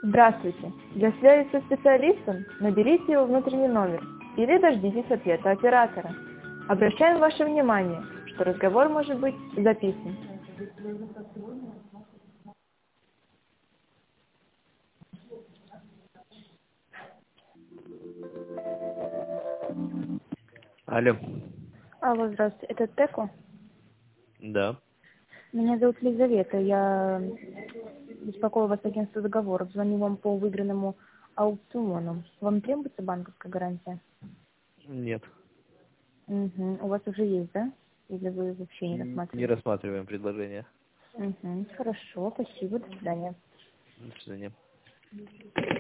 Здравствуйте. Для связи со специалистом наберите его внутренний номер или дождитесь ответа оператора. Обращаем ваше внимание, что разговор может быть записан. Алло. Алло, здравствуйте. Это Теко? Да. Меня зовут Лизавета. Я беспокою вас агентство договоров. Звоню вам по выигранному аукциону. Вам требуется банковская гарантия? Нет. Угу. У вас уже есть, да? Или вы вообще не Не рассматриваете? рассматриваем предложение. Угу. Хорошо, спасибо. До свидания. До свидания.